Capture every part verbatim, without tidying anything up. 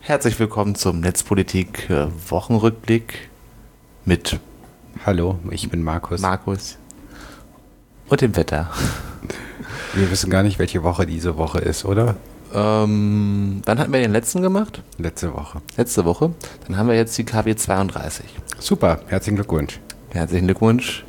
Herzlich willkommen zum Netzpolitik äh, Wochenrückblick mit Hallo, ich bin Markus. Markus und dem Wetter. Wir wissen gar nicht, welche Woche diese Woche ist, oder? Ähm, wann hatten wir den letzten gemacht? Letzte Woche. Letzte Woche. Dann haben wir jetzt die K W zweiunddreißig. Super, herzlichen Glückwunsch. Herzlichen Glückwunsch.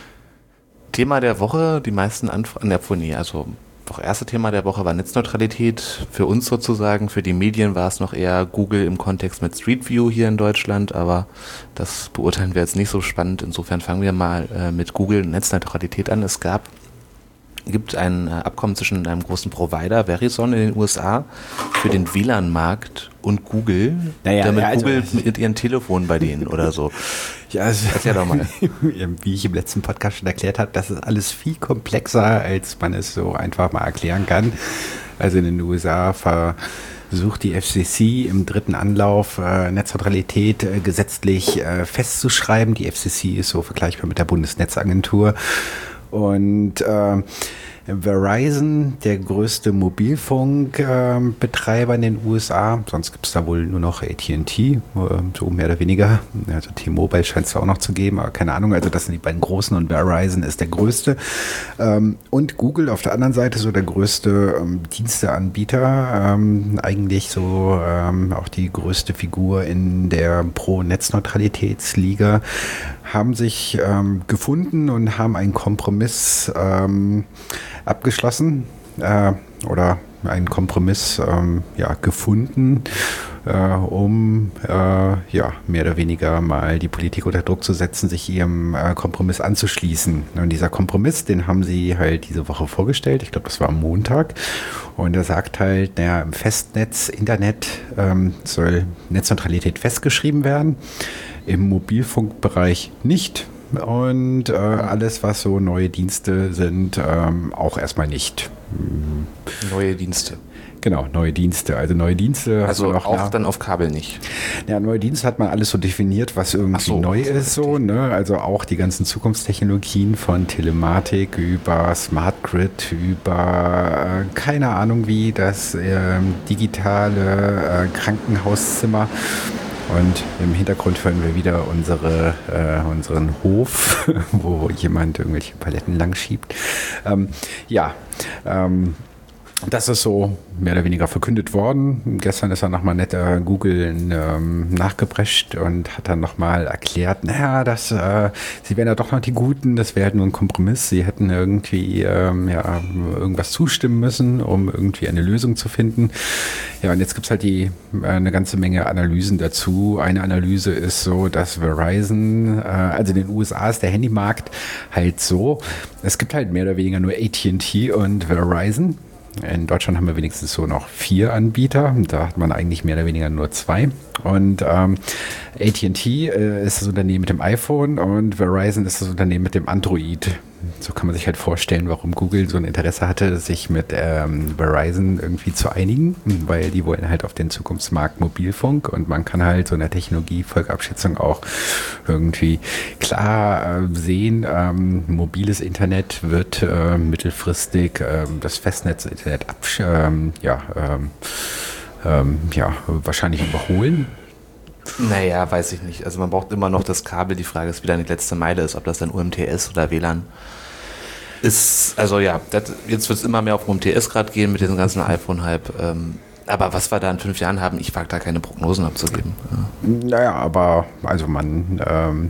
Thema der Woche, die meisten Anfragen, nee, also doch erste Thema der Woche war Netzneutralität. Für uns sozusagen, für die Medien war es noch eher Google im Kontext mit Street View hier in Deutschland, aber das beurteilen wir jetzt nicht so spannend. Insofern fangen wir mal äh, mit Google und Netzneutralität an. Es gab gibt ein äh, Abkommen zwischen einem großen Provider, Verizon in den U S A, für den W L A N-Markt und Google, naja, damit ja, also, Google mit ihren Telefonen bei denen oder so. Ja, also, Erklär doch mal. Wie ich im letzten Podcast schon erklärt habe, das ist alles viel komplexer, als man es so einfach mal erklären kann. Also in den U S A versucht die F C C im dritten Anlauf äh, Netzneutralität äh, gesetzlich äh, festzuschreiben. Die F C C ist so vergleichbar mit der Bundesnetzagentur. Und äh, Verizon, der größte Mobilfunkbetreiber äh, in den U S A, sonst gibt es da wohl nur noch A T and T, äh, so mehr oder weniger. Also T-Mobile scheint es auch noch zu geben, aber keine Ahnung. Also das sind die beiden großen und Verizon ist der größte. Ähm, und Google auf der anderen Seite so der größte ähm, Diensteanbieter, ähm, eigentlich so ähm, auch die größte Figur in der Pro-Netzneutralitätsliga, haben sich ähm, gefunden und haben einen Kompromiss ähm, abgeschlossen äh, oder einen Kompromiss ähm, ja, gefunden, äh, um äh, ja, mehr oder weniger mal die Politik unter Druck zu setzen, sich ihrem äh, Kompromiss anzuschließen. Und dieser Kompromiss, den haben sie halt diese Woche vorgestellt. Ich glaube, das war am Montag. Und er sagt halt, naja, im Festnetz, Internet ähm, soll Netzneutralität festgeschrieben werden. Im Mobilfunkbereich nicht. Und äh, alles, was so neue Dienste sind, ähm, auch erstmal nicht. Neue Dienste. Genau, neue Dienste. Also neue Dienste. Also auch nach, dann auf Kabel nicht. Ja, neue Dienste hat man alles so definiert, was irgendwie so, neu ist. So, ne? Also auch die ganzen Zukunftstechnologien von Telematik über Smart Grid, über äh, keine Ahnung wie, das äh, digitale äh, Krankenhauszimmer. Und im Hintergrund hören wir wieder unsere, äh, unseren Hof, wo jemand irgendwelche Paletten lang schiebt. Ähm, ja, ähm, das ist so mehr oder weniger verkündet worden. Gestern ist er nochmal nett äh, Google ähm, nachgeprescht und hat dann nochmal erklärt, naja, das, äh, sie wären ja doch noch die Guten, das wäre halt nur ein Kompromiss. Sie hätten irgendwie ähm, ja, irgendwas zustimmen müssen, um irgendwie eine Lösung zu finden. Ja, und jetzt gibt es halt die, äh, eine ganze Menge Analysen dazu. Eine Analyse ist so, dass Verizon, äh, also in den U S A ist der Handymarkt halt so, es gibt halt mehr oder weniger nur A T and T und Verizon. In Deutschland haben wir wenigstens so noch vier Anbieter. Da hat man eigentlich mehr oder weniger nur zwei. Und ähm, A T and T äh, ist das Unternehmen mit dem iPhone und Verizon ist das Unternehmen mit dem Android. So kann man sich halt vorstellen, warum Google so ein Interesse hatte, sich mit ähm, Verizon irgendwie zu einigen, weil die wollen halt auf den Zukunftsmarkt Mobilfunk und man kann halt so in der Technologie-Volksabschätzung auch irgendwie klar äh, sehen, ähm, mobiles Internet wird äh, mittelfristig äh, das Festnetz-Internet absch- ähm, ja, ähm, ähm, ja, wahrscheinlich überholen. Naja, weiß ich nicht. Also man braucht immer noch das Kabel. Die Frage ist, wie dann die letzte Meile ist, ob das dann U M T S oder W L A N ist. Also ja, das, jetzt wird es immer mehr auf U M T S gerade gehen mit diesem ganzen iPhone-Hype. Ähm, aber was wir da in fünf Jahren haben, ich wage da keine Prognosen abzugeben. Ja. Naja, aber also man... Ähm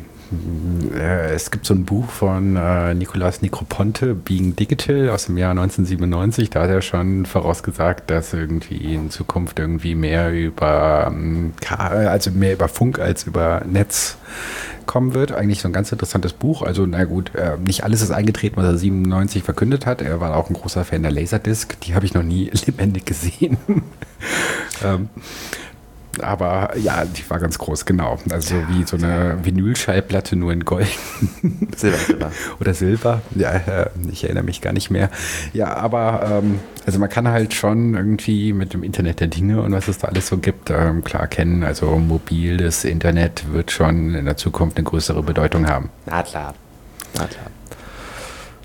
Es gibt so ein Buch von äh, Nicolas Negroponte, Being Digital, aus dem Jahr neunzehnhundertsiebenundneunzig. Da hat er schon vorausgesagt, dass irgendwie in Zukunft irgendwie mehr über ähm, also mehr über Funk als über Netz kommen wird. Eigentlich so ein ganz interessantes Buch. Also na gut, äh, nicht alles ist eingetreten, was er siebenundneunzig verkündet hat. Er war auch ein großer Fan der Laserdisc. Die habe ich noch nie lebendig gesehen. ähm, Aber ja, die war ganz groß, genau. Also ja, wie so eine Vinylschallplatte, nur in Gold. Silber, Silber. Oder Silber. Ja, äh, ich erinnere mich gar nicht mehr. Ja, aber ähm, also man kann halt schon irgendwie mit dem Internet der Dinge und was es da alles so gibt, ähm, klar erkennen. Also mobiles Internet wird schon in der Zukunft eine größere Bedeutung haben. Na klar. Na klar.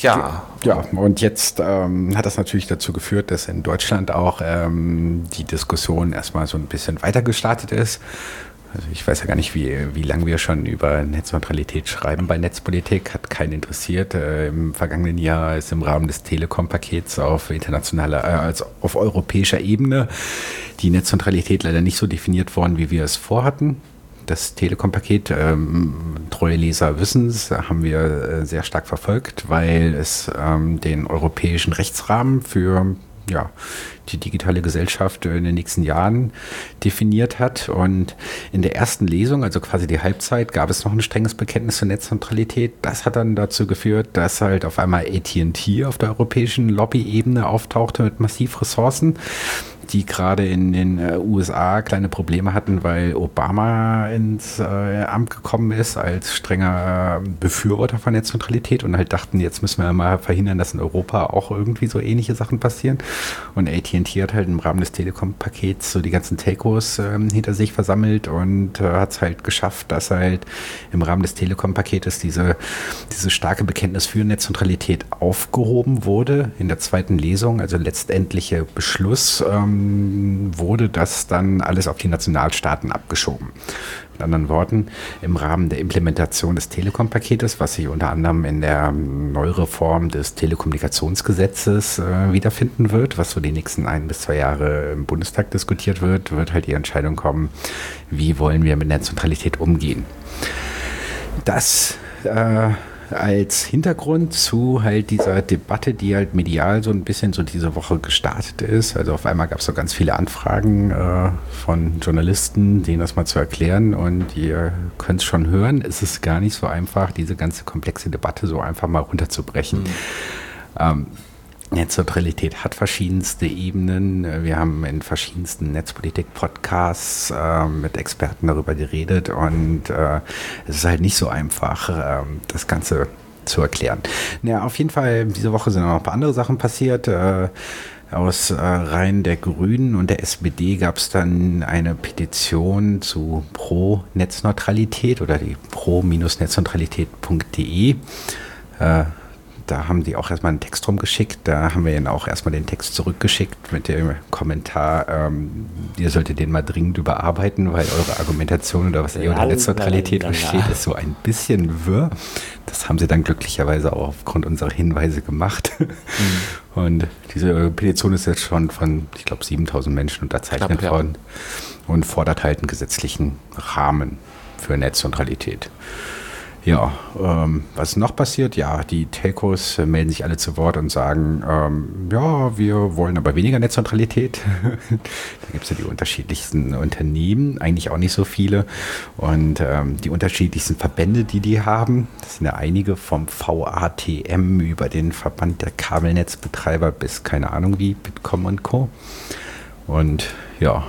Ja. Ja, und jetzt ähm, hat das natürlich dazu geführt, dass in Deutschland auch ähm, die Diskussion erstmal so ein bisschen weiter gestartet ist. Also ich weiß ja gar nicht, wie, wie lange wir schon über Netzneutralität schreiben bei Netzpolitik, hat keinen interessiert. Äh, Im vergangenen Jahr ist im Rahmen des Telekom-Pakets auf internationaler, äh, also auf europäischer Ebene die Netzneutralität leider nicht so definiert worden, wie wir es vorhatten. Das Telekom-Paket, ähm, treue Leser wissen es, haben wir äh, sehr stark verfolgt, weil es ähm, den europäischen Rechtsrahmen für ja, die digitale Gesellschaft in den nächsten Jahren definiert hat. Und in der ersten Lesung, also quasi die Halbzeit, gab es noch ein strenges Bekenntnis zur Netzneutralität. Das hat dann dazu geführt, dass halt auf einmal A T und T auf der europäischen Lobby-Ebene auftauchte mit massiv Ressourcen, die gerade in den äh, U S A kleine Probleme hatten, weil Obama ins äh, Amt gekommen ist als strenger äh, Befürworter von Netzneutralität und halt dachten, jetzt müssen wir mal verhindern, dass in Europa auch irgendwie so ähnliche Sachen passieren. Und A T und T hat halt im Rahmen des Telekom-Pakets so die ganzen Telcos äh, hinter sich versammelt und äh, hat es halt geschafft, dass halt im Rahmen des Telekom-Paketes diese, diese starke Bekenntnis für Netzneutralität aufgehoben wurde in der zweiten Lesung, also letztendliche Beschluss ähm, wurde das dann alles auf die Nationalstaaten abgeschoben. Mit anderen Worten, im Rahmen der Implementation des Telekom-Paketes, was sich unter anderem in der Neureform des Telekommunikationsgesetzes äh, wiederfinden wird, was so die nächsten ein bis zwei Jahre im Bundestag diskutiert wird, wird halt die Entscheidung kommen, wie wollen wir mit Netzneutralität umgehen. Das äh, als Hintergrund zu halt dieser Debatte, die halt medial so ein bisschen so diese Woche gestartet ist. Also auf einmal gab es so ganz viele Anfragen äh, von Journalisten, denen das mal zu erklären, und ihr könnt es schon hören, es ist gar nicht so einfach, diese ganze komplexe Debatte so einfach mal runterzubrechen. Mhm. Ähm, Netzneutralität hat verschiedenste Ebenen. Wir haben in verschiedensten Netzpolitik-Podcasts äh, mit Experten darüber geredet, und äh, es ist halt nicht so einfach, äh, das Ganze zu erklären. Naja, auf jeden Fall, diese Woche sind auch noch ein paar andere Sachen passiert. Äh, aus äh, Reihen der Grünen und der S P D gab es dann eine Petition zu Pro-Netzneutralität oder die pro-netzneutralität punkt de. Äh, Da haben die auch erstmal einen Text rumgeschickt. Da haben wir ihnen auch erstmal den Text zurückgeschickt mit dem Kommentar, ähm, ihr solltet den mal dringend überarbeiten, weil eure Argumentation oder was ihr unter Netzneutralität versteht, ist so ein bisschen wirr. Das haben sie dann glücklicherweise auch aufgrund unserer Hinweise gemacht. Mhm. Und diese Petition ist jetzt schon von, ich glaube, siebentausend Menschen unterzeichnet Knapp, worden ja. und fordert halt einen gesetzlichen Rahmen für Netzneutralität. Ja, ähm, was noch passiert? Ja, die Telcos äh, melden sich alle zu Wort und sagen, ähm, ja, wir wollen aber weniger Netzneutralität. Da gibt es ja die unterschiedlichsten Unternehmen, eigentlich auch nicht so viele. Und ähm, die unterschiedlichsten Verbände, die die haben, das sind ja einige, vom V A T M über den Verband der Kabelnetzbetreiber bis keine Ahnung wie, Bitkom und Co. Und ja,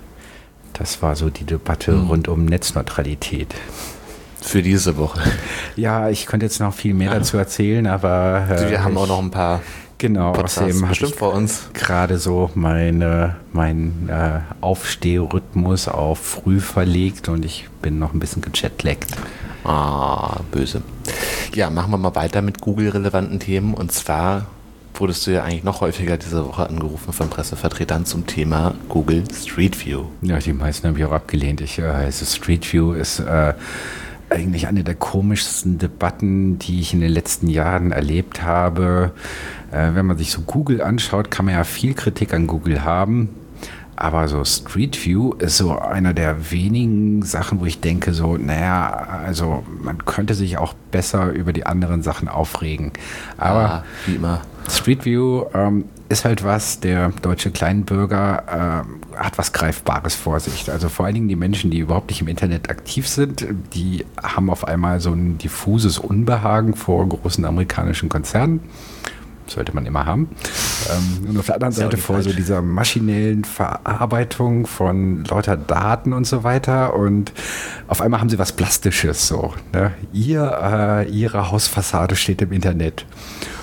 das war so die Debatte mhm. rund um Netzneutralität. Für diese Woche. Ja, ich könnte jetzt noch viel mehr ja. dazu erzählen, aber äh, wir haben auch noch ein paar genau, außerdem bestimmt vor uns gerade so meine, mein äh, Aufstehrhythmus auf früh verlegt und ich bin noch ein bisschen gejetlaggt. Ah, böse. Ja, machen wir mal weiter mit Google-relevanten Themen, und zwar wurdest du ja eigentlich noch häufiger diese Woche angerufen von Pressevertretern zum Thema Google Street View. Ja, die meisten habe ich auch abgelehnt. Ich, äh, also Street View ist äh, eigentlich eine der komischsten Debatten, die ich in den letzten Jahren erlebt habe. Äh, wenn man sich so Google anschaut, kann man ja viel Kritik an Google haben. Aber so Street View ist so einer der wenigen Sachen, wo ich denke so, naja, also man könnte sich auch besser über die anderen Sachen aufregen. Aber ja, wie immer. Street View ähm, ist halt was, der deutsche Kleinbürger äh, hat was Greifbares vor sich. Also vor allen Dingen die Menschen, die überhaupt nicht im Internet aktiv sind, die haben auf einmal so ein diffuses Unbehagen vor großen amerikanischen Konzernen. Sollte man immer haben. Ähm, und auf der anderen Seite vor so dieser maschinellen Verarbeitung von lauter Daten und so weiter. Und auf einmal haben sie was Plastisches so. Ne? Ihr, äh, ihre Hausfassade steht im Internet.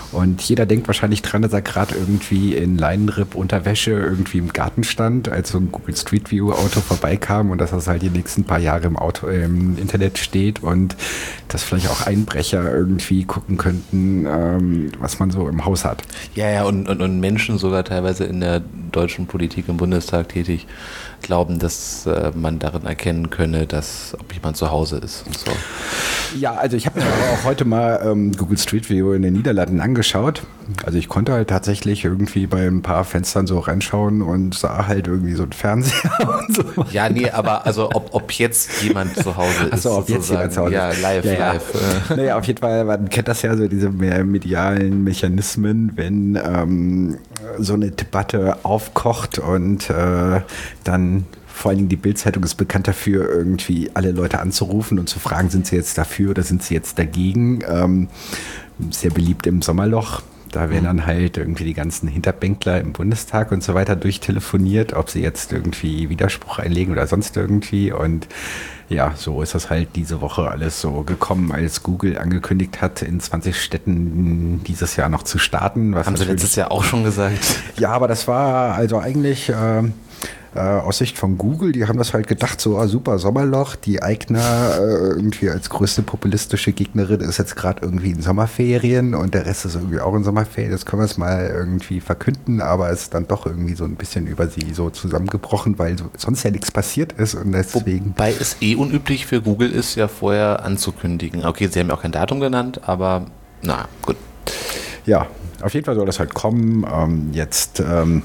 Und jeder denkt wahrscheinlich dran, dass er gerade irgendwie in Leinenripp unter Wäsche irgendwie im Garten stand, als so ein Google Street View Auto vorbeikam und dass das halt die nächsten paar Jahre im Auto im Internet steht und dass vielleicht auch Einbrecher irgendwie gucken könnten, ähm, was man so im Haus hat. Ja, ja, und, und, und Menschen sogar teilweise in der deutschen Politik im Bundestag tätig glauben, dass äh, man darin erkennen könne, dass ob jemand zu Hause ist und so. Ja, also ich habe mir aber auch heute mal ähm, Google Street View in den Niederlanden angeschaut. Also ich konnte halt tatsächlich irgendwie bei ein paar Fenstern so reinschauen und sah halt irgendwie so ein Fernseher und so. Ja, nee, aber also ob, ob jetzt jemand zu Hause ist. Achso, ob jetzt jemand zu Hause ist. Ja, live, ja, ja. live. Naja, auf jeden Fall, man kennt das ja so, diese mehr medialen Mechanismen, wenn ähm, so eine Debatte aufkocht und äh, dann vor allen Dingen die Bild-Zeitung ist bekannt dafür, irgendwie alle Leute anzurufen und zu fragen, sind sie jetzt dafür oder sind sie jetzt dagegen. Ähm, sehr beliebt im Sommerloch. Da werden dann halt irgendwie die ganzen Hinterbänkler im Bundestag und so weiter durchtelefoniert, ob sie jetzt irgendwie Widerspruch einlegen oder sonst irgendwie. Und ja, so ist das halt diese Woche alles so gekommen, als Google angekündigt hat, in zwanzig Städten dieses Jahr noch zu starten. Was haben sie letztes Jahr auch schon gesagt? Ja, aber das war also eigentlich... Äh, Äh, aus Sicht von Google, die haben das halt gedacht, so ah, super Sommerloch, die Eigner äh, irgendwie als größte populistische Gegnerin ist jetzt gerade irgendwie in Sommerferien und der Rest ist irgendwie auch in Sommerferien, das können wir es mal irgendwie verkünden, aber es ist dann doch irgendwie so ein bisschen über sie so zusammengebrochen, weil so, sonst ja nichts passiert ist und deswegen... Wobei es eh unüblich für Google ist, ja vorher anzukündigen. Okay, sie haben ja auch kein Datum genannt, aber na gut. Ja, auf jeden Fall soll das halt kommen. Ähm, jetzt... Ähm,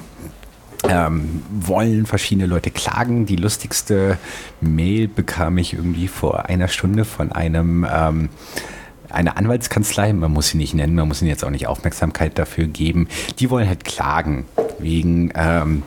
Ähm, wollen verschiedene Leute klagen. Die lustigste Mail bekam ich irgendwie vor einer Stunde von einem ähm, einer Anwaltskanzlei. Man muss sie nicht nennen, man muss ihnen jetzt auch nicht Aufmerksamkeit dafür geben. Die wollen halt klagen wegen ähm,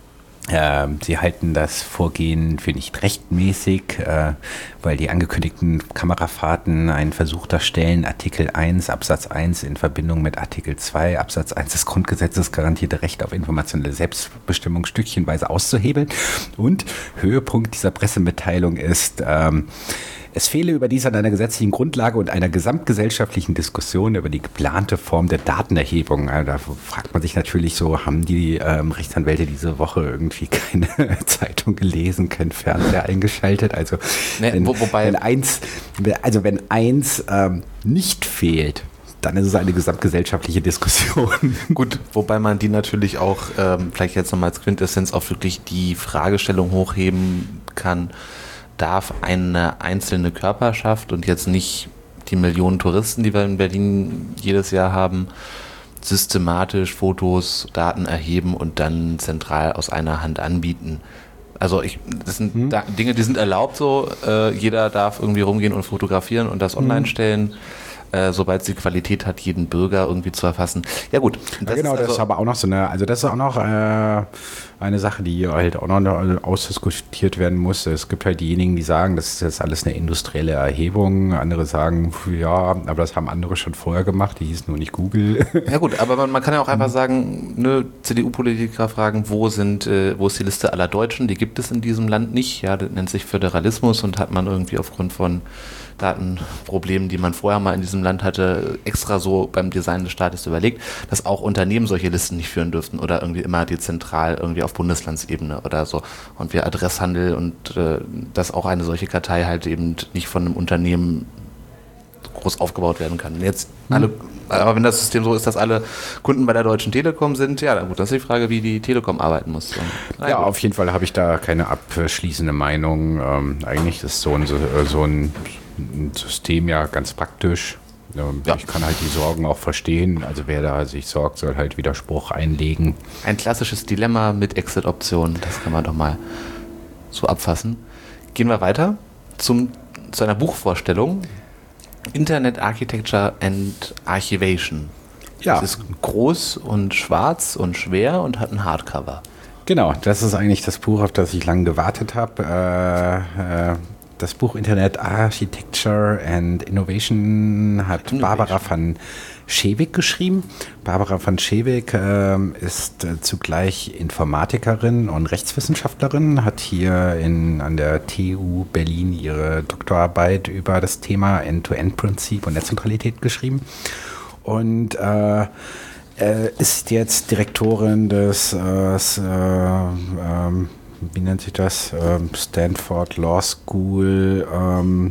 äh, sie halten das Vorgehen für nicht rechtmäßig, äh, weil die angekündigten Kamerafahrten einen Versuch darstellen, Artikel eins Absatz eins in Verbindung mit Artikel zwei Absatz eins des Grundgesetzes garantierte Recht auf informationelle Selbstbestimmung stückchenweise auszuhebeln. Und Höhepunkt dieser Pressemitteilung ist, ähm, es fehle überdies an einer gesetzlichen Grundlage und einer gesamtgesellschaftlichen Diskussion über die geplante Form der Datenerhebung. Also da fragt man sich natürlich so, haben die ähm, Rechtsanwälte diese Woche irgendwie keine Zeitung gelesen, kein Fernseher eingeschaltet? Also nee, wenn, wo, wobei wenn eins, also wenn eins ähm, nicht fehlt, dann ist es eine gesamtgesellschaftliche Diskussion. Gut, wobei man die natürlich auch ähm, vielleicht jetzt nochmal als Quintessenz auch wirklich die Fragestellung hochheben kann, darf eine einzelne Körperschaft und jetzt nicht die Millionen Touristen, die wir in Berlin jedes Jahr haben, systematisch Fotos, Daten erheben und dann zentral aus einer Hand anbieten. Also ich, das sind hm. da, Dinge, die sind erlaubt so. Äh, jeder darf irgendwie rumgehen und fotografieren und das online hm. stellen. Äh, sobald sie Qualität hat, jeden Bürger irgendwie zu erfassen. Ja gut. Das ja, genau, ist also, das ist aber auch noch so eine, also das ist auch noch äh, eine Sache, die halt auch noch ausdiskutiert werden muss. Es gibt halt diejenigen, die sagen, das ist jetzt alles eine industrielle Erhebung. Andere sagen, ja, aber das haben andere schon vorher gemacht, die hießen nur nicht Google. Ja gut, aber man, man kann ja auch einfach sagen, ne, C D U-Politiker fragen, wo sind, äh, wo ist die Liste aller Deutschen? Die gibt es in diesem Land nicht. Ja, das nennt sich Föderalismus und hat man irgendwie aufgrund von Datenproblemen, die man vorher mal in diesem Land hatte, extra so beim Design des Staates überlegt, dass auch Unternehmen solche Listen nicht führen dürften oder irgendwie immer dezentral irgendwie auf Bundeslandsebene oder so. Und wir Adresshandel und äh, dass auch eine solche Kartei halt eben nicht von einem Unternehmen groß aufgebaut werden kann. Jetzt alle, aber wenn das System so ist, dass alle Kunden bei der Deutschen Telekom sind, ja, dann gut, das ist die Frage, wie die Telekom arbeiten muss. Ja, ja auf jeden Fall habe ich da keine abschließende Meinung. Ähm, eigentlich ist so ein, so ein System ja ganz praktisch. Ja. Ich kann halt die Sorgen auch verstehen. Also wer da sich sorgt, soll halt Widerspruch einlegen. Ein klassisches Dilemma mit Exit-Optionen, das kann man doch mal so abfassen. Gehen wir weiter zum, zu einer Buchvorstellung. Internet Architecture and Archivation. Ja. Das ist groß und schwarz und schwer und hat ein Hardcover. Genau, das ist eigentlich das Buch, auf das ich lange gewartet habe. Äh, äh, Das Buch Internet Architecture and Innovation hat Innovation. Barbara van Schewick geschrieben. Barbara van Schewick äh, ist äh, zugleich Informatikerin und Rechtswissenschaftlerin, hat hier in, an der T U Berlin ihre Doktorarbeit über das Thema End-to-End-Prinzip und Netzneutralität geschrieben. und äh, äh, ist jetzt Direktorin des, äh, s, äh, ähm, wie nennt sich das, ähm, Stanford Law School, ähm,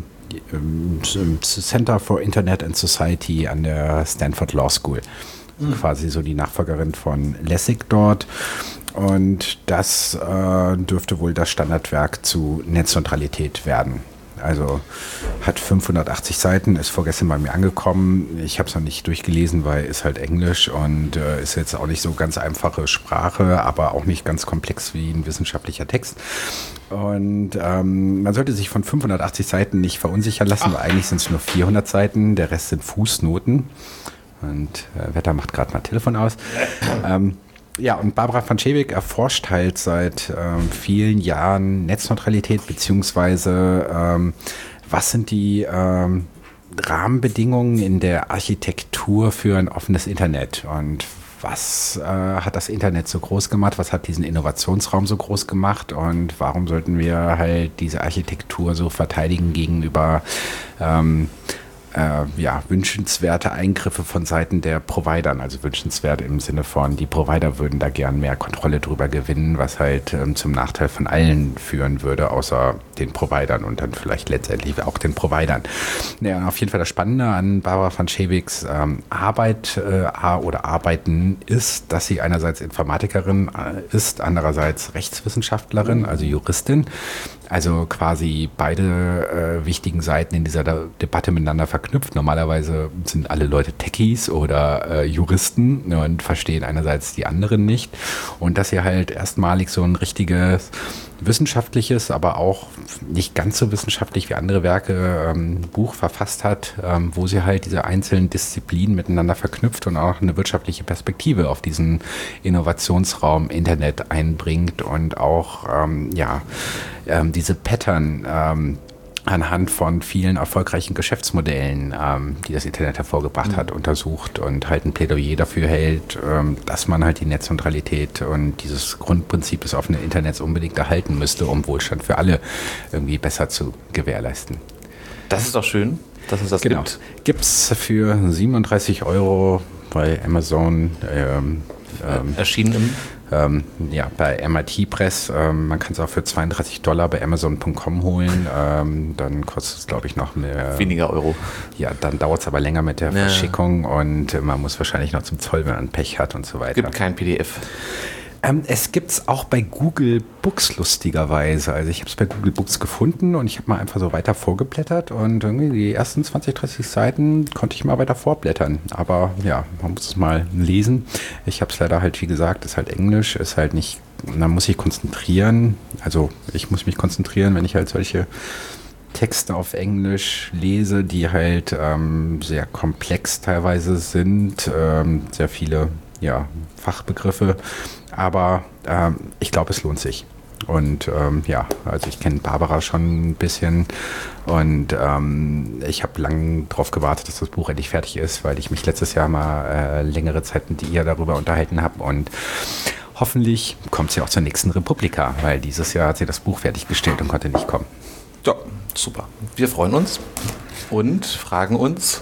Center for Internet and Society an der Stanford Law School. Mhm. Quasi so die Nachfolgerin von Lessig dort. Und das äh, dürfte wohl das Standardwerk zu Netzneutralität werden. Also hat fünfhundertachtzig Seiten, ist vorgestern bei mir angekommen. Ich habe es noch nicht durchgelesen, weil ist halt Englisch und äh, ist jetzt auch nicht so ganz einfache Sprache, aber auch nicht ganz komplex wie ein wissenschaftlicher Text. Und ähm, man sollte sich von fünfhundertachtzig Seiten nicht verunsichern lassen, Ach. weil eigentlich sind es nur vierhundert Seiten, der Rest sind Fußnoten. Und äh, Wetter macht gerade mal Telefon aus. ähm, Ja, und Barbara van Schewick erforscht halt seit ähm, vielen Jahren Netzneutralität, beziehungsweise ähm, was sind die ähm, Rahmenbedingungen in der Architektur für ein offenes Internet und was äh, hat das Internet so groß gemacht, was hat diesen Innovationsraum so groß gemacht und warum sollten wir halt diese Architektur so verteidigen gegenüber ähm, Äh, ja, wünschenswerte Eingriffe von Seiten der Providern, also wünschenswert im Sinne von, die Provider würden da gern mehr Kontrolle drüber gewinnen, was halt ähm, zum Nachteil von allen führen würde, außer den Providern und dann vielleicht letztendlich auch den Providern. Ja, auf jeden Fall das Spannende an Barbara van Schewicks ähm, Arbeit äh, oder Arbeiten ist, dass sie einerseits Informatikerin äh, ist, andererseits Rechtswissenschaftlerin, also Juristin, also quasi beide äh, wichtigen Seiten in dieser De- Debatte miteinander verknüpft. Normalerweise sind alle Leute Techies oder äh, Juristen und verstehen einerseits die anderen nicht. Und dass sie halt erstmalig so ein richtiges wissenschaftliches, aber auch nicht ganz so wissenschaftlich wie andere Werke ähm, Buch verfasst hat, ähm, wo sie halt diese einzelnen Disziplinen miteinander verknüpft und auch eine wirtschaftliche Perspektive auf diesen Innovationsraum Internet einbringt und auch ähm, ja ähm, diese Pattern ähm, anhand von vielen erfolgreichen Geschäftsmodellen, ähm, die das Internet hervorgebracht mhm. hat, untersucht und halt ein Plädoyer dafür hält, ähm, dass man halt die Netzneutralität und dieses Grundprinzip des offenen Internets unbedingt erhalten müsste, um Wohlstand für alle irgendwie besser zu gewährleisten. Das ist doch schön, dass es das genau. gibt. Gibt es für siebenunddreißig Euro bei Amazon ähm, ähm, erschienen im Ähm, ja, bei M I T Press. Ähm, man kann es auch für zweiunddreißig Dollar bei Amazon Punkt com holen. Ähm, dann kostet es, glaube ich, noch mehr. Weniger Euro. Ja, dann dauert es aber länger mit der ja. Verschickung und äh, man muss wahrscheinlich noch zum Zoll, wenn man Pech hat und so weiter. Es gibt kein P D F. Ähm, es gibt es auch bei Google Books lustigerweise. Also ich habe es bei Google Books gefunden und ich habe mal einfach so weiter vorgeblättert und irgendwie die ersten zwanzig, dreißig Seiten konnte ich mal weiter vorblättern. Aber ja, man muss es mal lesen. Ich habe es leider halt, wie gesagt, ist halt Englisch, ist halt nicht, man muss sich konzentrieren. Also ich muss mich konzentrieren, wenn ich halt solche Texte auf Englisch lese, die halt ähm, sehr komplex teilweise sind, ähm, sehr viele ja, Fachbegriffe, aber ähm, ich glaube, es lohnt sich. Und ähm, ja, also ich kenne Barbara schon ein bisschen und ähm, ich habe lange darauf gewartet, dass das Buch endlich fertig ist, weil ich mich letztes Jahr mal äh, längere Zeit mit ihr darüber unterhalten habe und hoffentlich kommt sie auch zur nächsten Republika, weil dieses Jahr hat sie das Buch fertiggestellt und konnte nicht kommen. Ja, super. Wir freuen uns und fragen uns.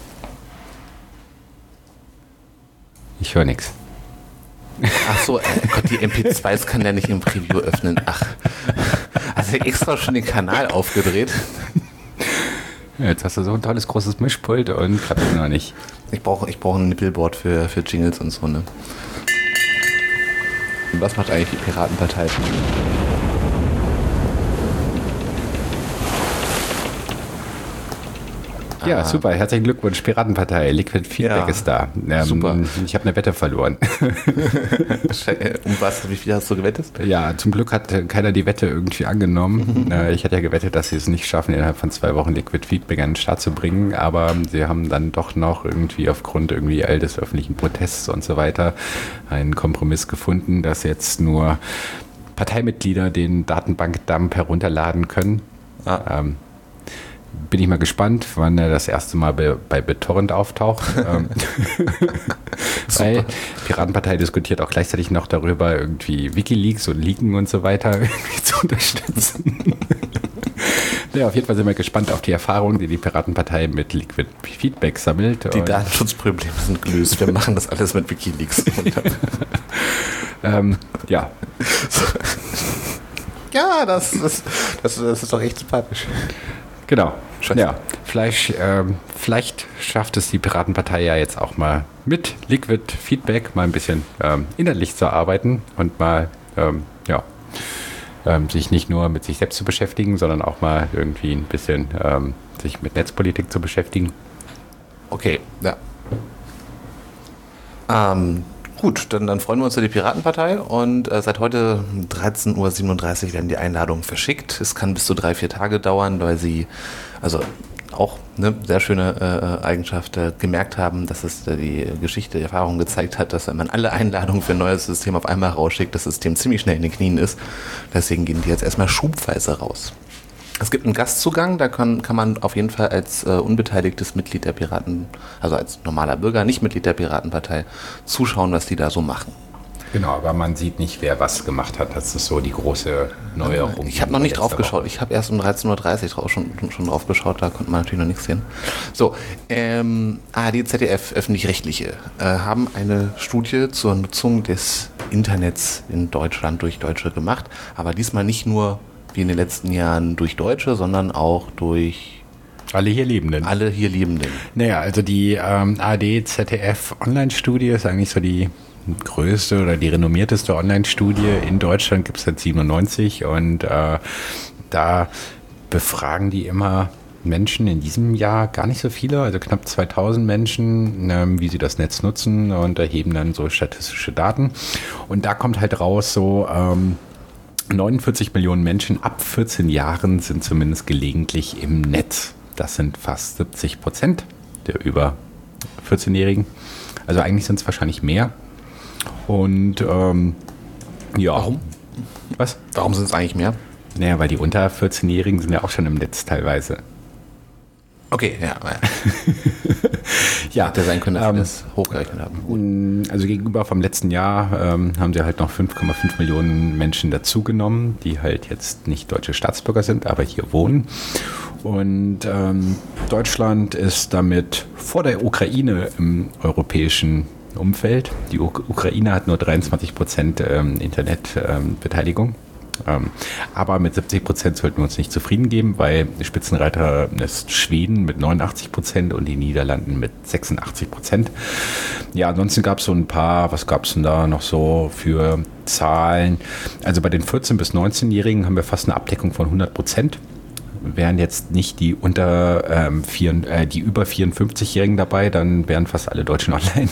Ich höre nichts. Ach so, äh, Gott, die M P zweis kann der nicht im Preview öffnen. Ach, hast du extra schon den Kanal aufgedreht? Ja, jetzt hast du so ein tolles großes Mischpult und klappt es noch nicht. Ich brauche ich brauch ein Nippelboard für, für Jingles und so, ne? Und was macht eigentlich die Piratenpartei? Ja, super. Herzlichen Glückwunsch, Piratenpartei. Liquid Feedback ja, ist da. Ähm, super. Ich habe eine Wette verloren. Um was? Wie viel hast du gewettet? Ja, zum Glück hat keiner die Wette irgendwie angenommen. Ich hatte ja gewettet, dass sie es nicht schaffen, innerhalb von zwei Wochen Liquid Feedback an den Start zu bringen. Aber sie haben dann doch noch irgendwie aufgrund irgendwie all des öffentlichen Protests und so weiter einen Kompromiss gefunden, dass jetzt nur Parteimitglieder den Datenbankdump herunterladen können. Ah. Ähm, Bin ich mal gespannt, wann er das erste Mal bei, bei BitTorrent auftaucht. Weil Piratenpartei diskutiert auch gleichzeitig noch darüber, irgendwie WikiLeaks und Leaken und so weiter irgendwie zu unterstützen. Ja, auf jeden Fall sind wir gespannt auf die Erfahrungen, die die Piratenpartei mit Liquid Feedback sammelt. Die Datenschutzprobleme sind gelöst. Wir machen das alles mit WikiLeaks. ähm, ja. Ja, das, das, das, das ist doch echt sympathisch. Genau. Scheiße. Ja, vielleicht, ähm, vielleicht schafft es die Piratenpartei ja jetzt auch mal mit Liquid Feedback mal ein bisschen ähm, inhaltlich zu arbeiten und mal ähm, ja, ähm, sich nicht nur mit sich selbst zu beschäftigen, sondern auch mal irgendwie ein bisschen ähm, sich mit Netzpolitik zu beschäftigen. Okay, ja. Ähm, gut, dann, dann freuen wir uns für die Piratenpartei und äh, seit heute dreizehn Uhr siebenunddreißig werden die Einladungen verschickt. Es kann bis zu drei, vier Tage dauern, weil sie, also auch eine sehr schöne äh, Eigenschaft äh, gemerkt haben, dass es äh, die Geschichte, die Erfahrung gezeigt hat, dass wenn man alle Einladungen für ein neues System auf einmal rausschickt, das System ziemlich schnell in den Knien ist. Deswegen gehen die jetzt erstmal schubweise raus. Es gibt einen Gastzugang, da kann, kann man auf jeden Fall als äh, unbeteiligtes Mitglied der Piraten, also als normaler Bürger, nicht Mitglied der Piratenpartei, zuschauen, was die da so machen. Genau, aber man sieht nicht, wer was gemacht hat. Das ist so die große Neuerung. Ich habe noch nicht drauf geschaut. Ich habe erst um dreizehn Uhr dreißig drauf, schon, schon drauf geschaut. Da konnte man natürlich noch nichts sehen. So, ähm, A R D, Z D F, Öffentlich-Rechtliche, äh, haben eine Studie zur Nutzung des Internets in Deutschland durch Deutsche gemacht. Aber diesmal nicht nur wie in den letzten Jahren durch Deutsche, sondern auch durch alle hier Lebenden. Alle hier Lebenden. Naja, also die ähm, A R D, Z D F Online-Studie ist eigentlich so die größte oder die renommierteste Online-Studie in Deutschland, gibt es seit siebenundneunzig und äh, da befragen die immer Menschen in diesem Jahr, gar nicht so viele, also knapp zweitausend Menschen, ähm, wie sie das Netz nutzen und erheben dann so statistische Daten und da kommt halt raus so ähm, neunundvierzig Millionen Menschen ab vierzehn Jahren sind zumindest gelegentlich im Netz. Das sind fast siebzig Prozent der über vierzehnjährigen. Also eigentlich sind es wahrscheinlich mehr. Und ähm, ja. Warum? Was? Warum sind es eigentlich mehr? Naja, weil die unter vierzehnjährigen sind ja auch schon im Netz teilweise. Okay, ja. Ja, hätte sein können, dass ähm, wir das hochgerechnet haben. Gut. Also gegenüber vom letzten Jahr ähm, haben sie halt noch fünf Komma fünf Millionen Menschen dazugenommen, die halt jetzt nicht deutsche Staatsbürger sind, aber hier wohnen. Und ähm, Deutschland ist damit vor der Ukraine im europäischen Umfeld. Die U- Ukraine hat nur dreiundzwanzig Prozent ähm, Internetbeteiligung. Ähm, ähm, aber mit siebzig Prozent sollten wir uns nicht zufrieden geben, weil Spitzenreiter ist Schweden mit neunundachtzig Prozent und die Niederlanden mit sechsundachtzig Prozent. Ja, ansonsten gab es so ein paar, was gab es denn da noch so für Zahlen? Also bei den vierzehn- bis neunzehnjährigen haben wir fast eine Abdeckung von hundert Prozent. Wären jetzt nicht die unter ähm, vier, äh, die über vierundfünfzigjährigen dabei, dann wären fast alle Deutschen online.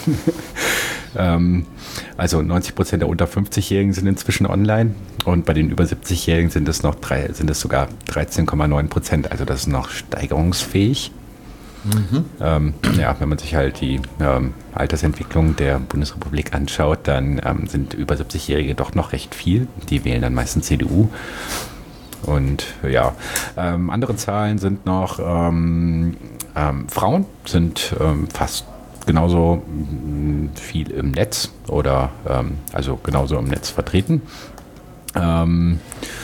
ähm, also neunzig Prozent der unter fünfzigjährigen sind inzwischen online und bei den über siebzigjährigen sind es noch drei, sind es sogar dreizehn Komma neun Prozent. Also das ist noch steigerungsfähig. Mhm. Ähm, ja, wenn man sich halt die ähm, Altersentwicklung der Bundesrepublik anschaut, dann ähm, sind über siebzigjährige doch noch recht viel. Die wählen dann meistens C D U. Und ja, ähm, andere Zahlen sind noch, ähm, ähm, Frauen sind ähm, fast genauso mh, viel im Netz oder ähm, also genauso im Netz vertreten. Ähm,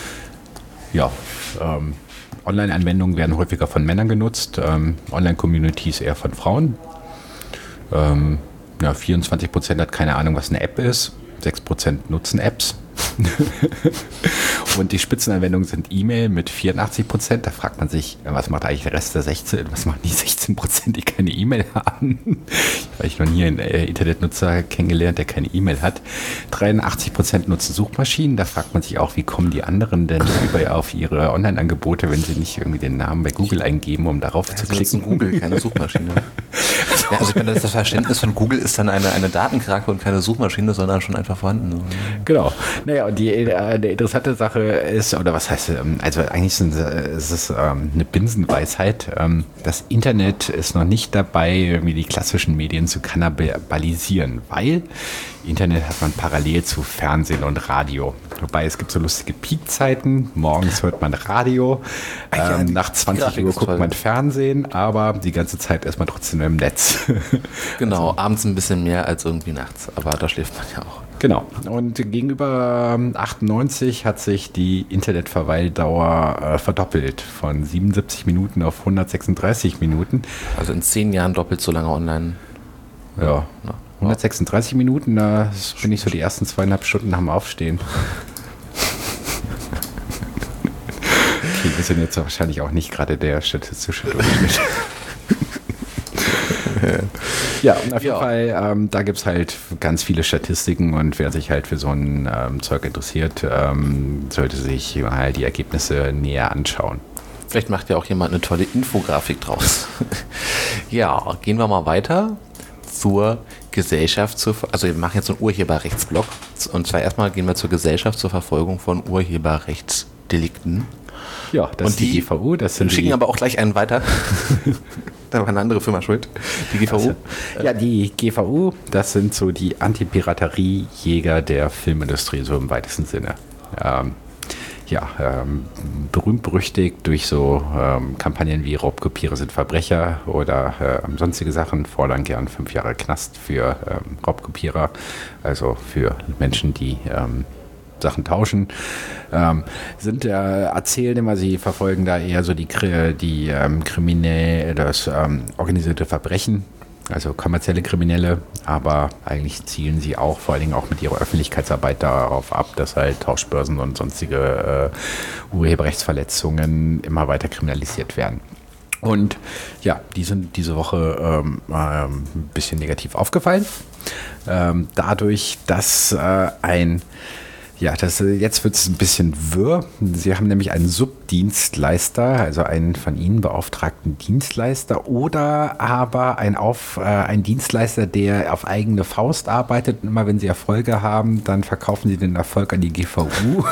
ja, ähm, Online-Anwendungen werden häufiger von Männern genutzt, ähm, Online-Communities eher von Frauen. Ähm, ja, vierundzwanzig Prozent hat keine Ahnung, was eine App ist, sechs Prozent nutzen Apps. Und die Spitzenanwendungen sind E-Mail mit vierundachtzig Prozent. Da fragt man sich, was macht eigentlich der Rest der sechzehn, was machen die sechzehn Prozent, die keine E-Mail haben? Weil ich noch nie einen äh, Internetnutzer kennengelernt, der keine E-Mail hat. dreiundachtzig Prozent nutzen Suchmaschinen. Da fragt man sich auch, wie kommen die anderen denn über auf ihre Online-Angebote, wenn sie nicht irgendwie den Namen bei Google eingeben, um darauf also zu klicken? Google, keine Suchmaschine. Ja, also ich meine, das Verständnis von Google ist dann eine, eine Datenkrake und keine Suchmaschine, sondern schon einfach vorhanden. Genau. Naja, und die, äh, die interessante Sache ist, oder was heißt, also eigentlich sind, ist es ähm, eine Binsenweisheit. Ähm, das Internet ist noch nicht dabei, irgendwie die klassischen Medien zu kannibalisieren, weil Internet hat man parallel zu Fernsehen und Radio. Wobei es gibt so lustige Peakzeiten. Morgens hört man Radio, ähm, ja, nach zwanzig Uhr guckt man Fernsehen, aber die ganze Zeit ist man trotzdem im Netz. Genau, also, abends ein bisschen mehr als irgendwie nachts, aber da schläft man ja auch. Genau. Und gegenüber achtundneunzig hat sich die Internetverweildauer äh, verdoppelt von siebenundsiebzig Minuten auf hundertsechsunddreißig Minuten. Also in zehn Jahren doppelt so lange online. Ja. ja. hundertsechsunddreißig Minuten, da bin ich so die ersten zweieinhalb Stunden nach dem Aufstehen. Okay, wir sind jetzt wahrscheinlich auch nicht gerade der statistische Durchschnitt. Ja, auf jeden ja. Fall, ähm, da gibt es halt ganz viele Statistiken und wer sich halt für so ein ähm, Zeug interessiert, ähm, sollte sich halt die Ergebnisse näher anschauen. Vielleicht macht ja auch jemand eine tolle Infografik draus. Ja, gehen wir mal weiter zur Gesellschaft, zur, also wir machen jetzt so einen Urheberrechtsblock und zwar erstmal gehen wir zur Gesellschaft zur Verfolgung von Urheberrechtsdelikten. Ja, das und ist die, die G V U. Das sind schicken die aber auch gleich einen weiter. Da war eine andere Firma schuld. Die G V U. Also, ja, die G V U, das sind so die Antipirateriejäger der Filmindustrie, so im weitesten Sinne. Ähm, ja, ähm, berühmt berüchtigt durch so ähm, Kampagnen wie Raubkopierer sind Verbrecher oder äh, sonstige Sachen, fordern gern fünf Jahre Knast für ähm, Raubkopierer, also für Menschen, die ähm, Sachen tauschen, ähm, sind äh, erzählen immer, sie verfolgen da eher so die, die ähm, kriminell, das ähm, organisierte Verbrechen, also kommerzielle Kriminelle, aber eigentlich zielen sie auch vor allen Dingen auch mit ihrer Öffentlichkeitsarbeit darauf ab, dass halt Tauschbörsen und sonstige äh, Urheberrechtsverletzungen immer weiter kriminalisiert werden. Und ja, die sind diese Woche ähm, äh, ein bisschen negativ aufgefallen, ähm, dadurch, dass äh, ein Ja, das, jetzt wird es ein bisschen wirr. Sie haben nämlich einen Subdienstleister, also einen von Ihnen beauftragten Dienstleister oder aber ein, auf, äh, ein Dienstleister, der auf eigene Faust arbeitet. Und immer wenn Sie Erfolge haben, dann verkaufen Sie den Erfolg an die G V U.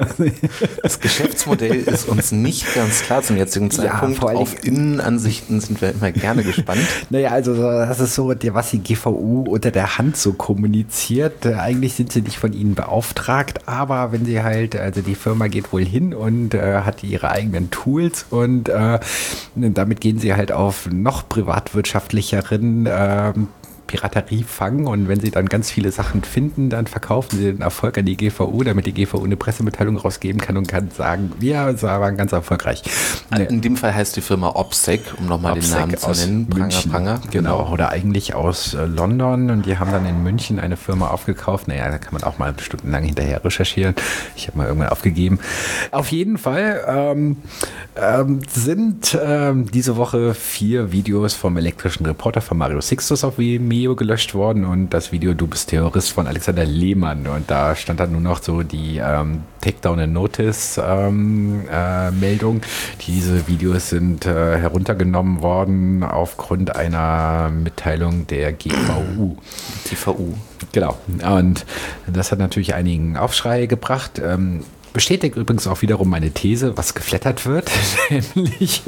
Das Geschäftsmodell ist uns nicht ganz klar zum jetzigen Zeitpunkt. Ja, auf Innenansichten sind wir immer gerne gespannt. Naja, also das ist so, was die G V U unter der Hand so kommuniziert. Eigentlich sind sie nicht von Ihnen beauftragt. Aber wenn sie halt, also die Firma geht wohl hin und äh, hat ihre eigenen Tools und äh, damit gehen sie halt auf noch privatwirtschaftlicheren äh, Piraterie fangen und wenn sie dann ganz viele Sachen finden, dann verkaufen sie den Erfolg an die G V U, damit die G V U eine Pressemitteilung rausgeben kann und kann sagen, wir waren ganz erfolgreich. In dem Fall heißt die Firma OPSEC, um nochmal den Namen zu nennen. Pranger, Pranger. Genau. genau, oder eigentlich aus äh, London und die haben dann in München eine Firma aufgekauft. Naja, da kann man auch mal stundenlang hinterher recherchieren. Ich habe mal irgendwann aufgegeben. Auf jeden Fall ähm, ähm, sind ähm, diese Woche vier Videos vom elektrischen Reporter von Mario Sixtus auf Vimeo gelöscht worden und das Video Du bist Terrorist von Alexander Lehmann und da stand dann nur noch so die ähm, Takedown and Notice ähm, äh, Meldung. Diese Videos sind äh, heruntergenommen worden aufgrund einer Mitteilung der G V U. G V U. Genau. Und das hat natürlich einigen Aufschrei gebracht. Ähm, Bestätigt übrigens auch wiederum meine These, was geflattert wird, nämlich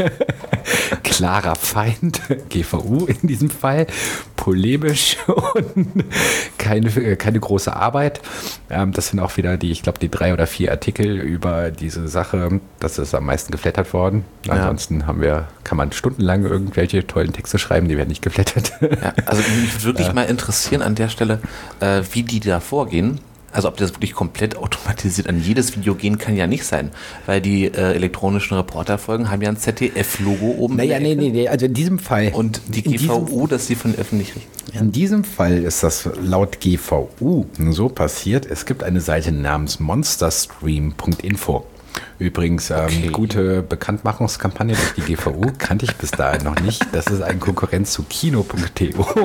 klarer Feind, G V U in diesem Fall, polemisch und keine, keine große Arbeit. Ähm, das sind auch wieder die, ich glaube, die drei oder vier Artikel über diese Sache, das ist am meisten geflattert worden. Ansonsten ja. haben wir, kann man stundenlang irgendwelche tollen Texte schreiben, die werden nicht geflattert. Ja, also mich würde wirklich äh, mal interessieren an der Stelle, äh, wie die da vorgehen. Also ob das wirklich komplett automatisiert an jedes Video gehen kann, ja nicht sein, weil die äh, elektronischen Reporterfolgen haben ja ein Z D F-Logo oben. Naja, nee, nee, nee, also in diesem Fall. Und die G V U, dass sie von öffentlich-rechtlichen. In diesem Fall ist das laut G V U so passiert, es gibt eine Seite namens monsterstream punkt info. Übrigens, ähm, okay. gute Bekanntmachungskampagne durch die G V U kannte ich bis dahin noch nicht. Das ist eine Konkurrenz zu Kino punkt t o.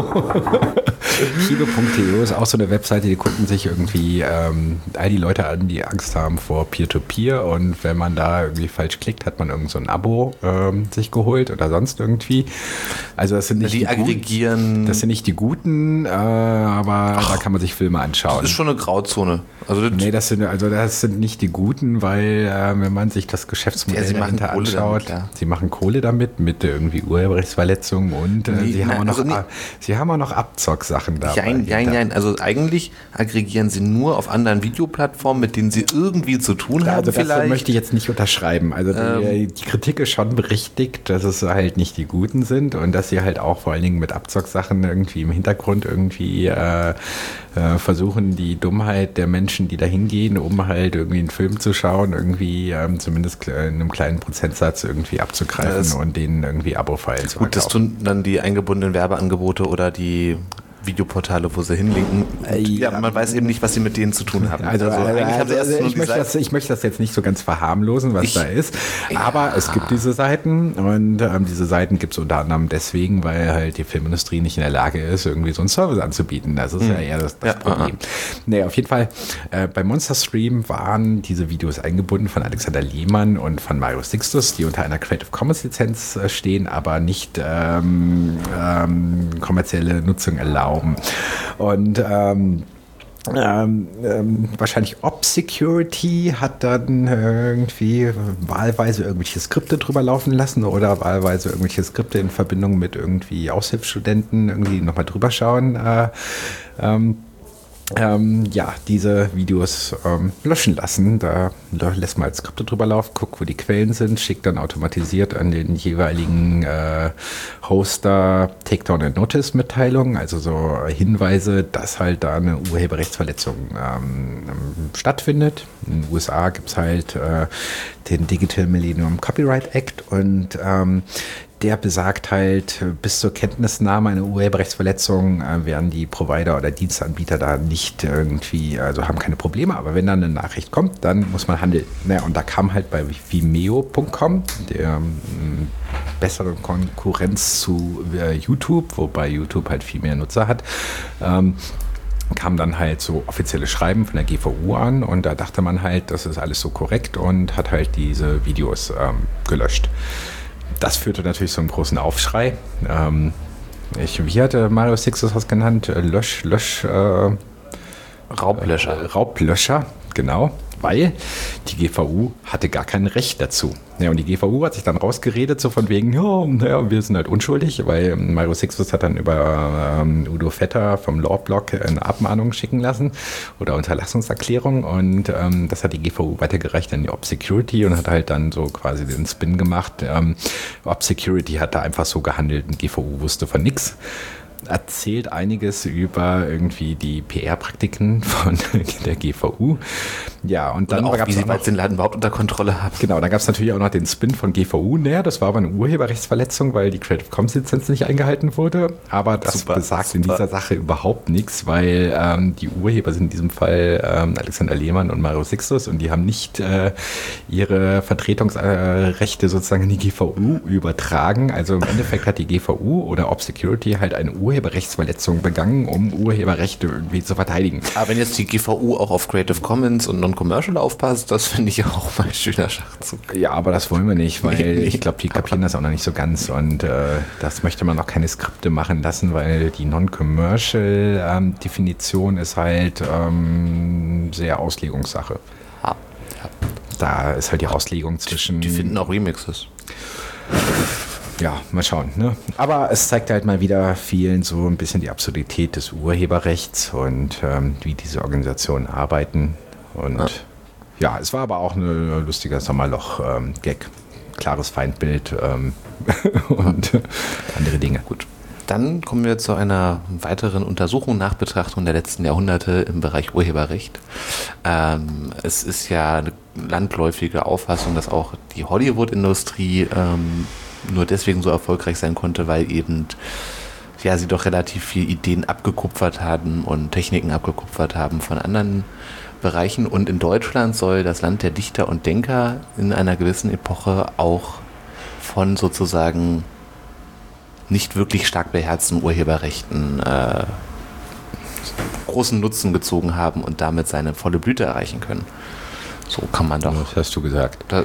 Kino punkt t o ist auch so eine Webseite, die gucken sich irgendwie ähm, all die Leute an, die Angst haben vor Peer-to-Peer und wenn man da irgendwie falsch klickt, hat man irgend so ein Abo ähm, sich geholt oder sonst irgendwie. Also das sind nicht die, die aggregieren. Guten, das sind nicht die Guten, äh, aber Ach, da kann man sich Filme anschauen. Das ist schon eine Grauzone. Also das nee, das sind also das sind nicht die Guten, weil ähm, wenn man sich das Geschäftsmodell ja, dahinter anschaut. Damit, ja. Sie machen Kohle damit, mit irgendwie Urheberrechtsverletzungen und äh, nee, sie, na, haben auch noch, also sie haben auch noch Abzocksachen dabei. Nein, nein, nein. Also eigentlich aggregieren sie nur auf anderen Videoplattformen, mit denen sie irgendwie zu tun haben. Also das vielleicht. möchte ich jetzt nicht unterschreiben. Also die, ähm, die Kritik ist schon berechtigt, dass es halt nicht die Guten sind und dass sie halt auch vor allen Dingen mit Abzocksachen irgendwie im Hintergrund irgendwie äh, äh, versuchen, die Dummheit der Menschen, die da hingehen, um halt irgendwie einen Film zu schauen, irgendwie ähm, zumindest in einem kleinen Prozentsatz irgendwie abzugreifen das und denen irgendwie Abo-Files zu verkaufen. Gut, das tun dann die eingebundenen Werbeangebote oder die Videoportale, wo sie hinlinken. Und, ja, ja, man weiß eben nicht, was sie mit denen zu tun haben. Also, also, eigentlich also, haben sie erst also ich, möchte das, ich möchte das jetzt nicht so ganz verharmlosen, was ich, da ist, ja. aber es gibt diese Seiten und ähm, diese Seiten gibt es unter anderem deswegen, weil halt die Filmindustrie nicht in der Lage ist, irgendwie so einen Service anzubieten. Das ist hm. ja eher das, das ja, Problem. Nee, auf jeden Fall, äh, bei Monster Stream waren diese Videos eingebunden von Alexander Lehmann und von Mario Sixtus, die unter einer Creative Commons Lizenz äh, stehen, aber nicht ähm, ähm, kommerzielle Nutzung erlauben. Und ähm, ähm, ähm, wahrscheinlich Op-Security hat dann irgendwie wahlweise irgendwelche Skripte drüber laufen lassen oder wahlweise irgendwelche Skripte in Verbindung mit irgendwie Aushilfsstudenten irgendwie nochmal drüber schauen. Äh, ähm, Ähm, ja, diese Videos ähm, löschen lassen. Da lässt man als Skripte drüber laufen, guckt, wo die Quellen sind, schickt dann automatisiert an den jeweiligen äh, Hoster Takedown and Notice Mitteilungen, also so Hinweise, dass halt da eine Urheberrechtsverletzung ähm, stattfindet. In den U S A gibt es halt äh, den Digital Millennium Copyright Act und ähm, der besagt halt, bis zur Kenntnisnahme einer Urheberrechtsverletzung äh, werden die Provider oder Dienstanbieter da nicht irgendwie, also haben keine Probleme, aber wenn dann eine Nachricht kommt, dann muss man handeln. Naja, und da kam halt bei Vimeo Punkt com, der ähm, bessere Konkurrenz zu äh, YouTube, wobei YouTube halt viel mehr Nutzer hat, ähm, kam dann halt so offizielle Schreiben von der G V U an und da dachte man halt, das ist alles so korrekt und hat halt diese Videos ähm, gelöscht. Das führte natürlich zu einem großen Aufschrei. Ähm, ich, wie hatte Mario Sixtus das genannt? Lösch, Lösch, äh, Raublöscher. Äh, Raublöscher, genau. Weil die G V U hatte gar kein Recht dazu. Ja, und die G V U hat sich dann rausgeredet, so von wegen, ja, ja wir sind halt unschuldig, weil Mario Sixtus hat dann über ähm, Udo Vetter vom Lawblog eine Abmahnung schicken lassen oder Unterlassungserklärung und ähm, das hat die G V U weitergereicht an die Op-Security und hat halt dann so quasi den Spin gemacht. Ähm, Op-Security hat da einfach so gehandelt und G V U wusste von nichts. Erzählt einiges über irgendwie die P R-Praktiken von der G V U. Ja, und dann auch, wie sie den Laden überhaupt unter Kontrolle haben. Genau, dann gab es natürlich auch noch den Spin von G V U. Naja, das war aber eine Urheberrechtsverletzung, weil die Creative Commons Lizenz nicht eingehalten wurde. Aber das super, besagt super. in dieser Sache überhaupt nichts, weil ähm, die Urheber sind in diesem Fall ähm, Alexander Lehmann und Mario Sixtus und die haben nicht äh, ihre Vertretungsrechte äh, sozusagen in die G V U übertragen. Also im Endeffekt hat die G V U oder Op-Security halt eine Urheberrechtsverletzung begangen, um Urheberrechte irgendwie zu verteidigen. Aber wenn jetzt die G V U auch auf Creative Commons und Non-Commercial aufpasst, das finde ich auch mal ein schöner Schachzug. Ja, aber das wollen wir nicht, weil nee, ich glaube, die kapieren das auch noch nicht so ganz und äh, das möchte man auch keine Skripte machen lassen, weil die Non-Commercial-Definition ähm, ist halt ähm, sehr Auslegungssache. Ja. Ja. Da ist halt die Auslegung zwischen... Die, die finden auch Remixes. Ja, mal schauen. Ne? Aber es zeigt halt mal wieder vielen so ein bisschen die Absurdität des Urheberrechts und ähm, wie diese Organisationen arbeiten. Und ja. ja, es war aber auch ein lustiger Sommerloch-Gag. Ähm, Klares Feindbild ähm, und äh, andere Dinge. Gut. Dann kommen wir zu einer weiteren Untersuchung, Nachbetrachtung der letzten Jahrhunderte im Bereich Urheberrecht. Ähm, es ist ja eine landläufige Auffassung, dass auch die Hollywood-Industrie ähm, nur deswegen so erfolgreich sein konnte, weil eben ja, sie doch relativ viel Ideen abgekupfert haben und Techniken abgekupfert haben von anderen Bereichen. Und in Deutschland soll das Land der Dichter und Denker in einer gewissen Epoche auch von sozusagen nicht wirklich stark beherzten Urheberrechten äh, großen Nutzen gezogen haben und damit seine volle Blüte erreichen können. So kann man doch. Das hast du gesagt. Da,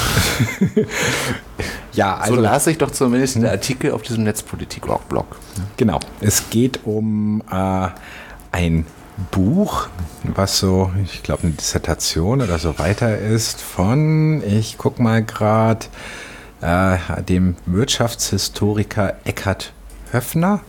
ja, also so las ich doch zumindest den Artikel auf diesem Netzpolitik-Blog. Genau. Es geht um äh, ein Buch, was so, ich glaube, eine Dissertation oder so weiter ist von, ich guck mal gerade, äh, dem Wirtschaftshistoriker Eckhard Höffner,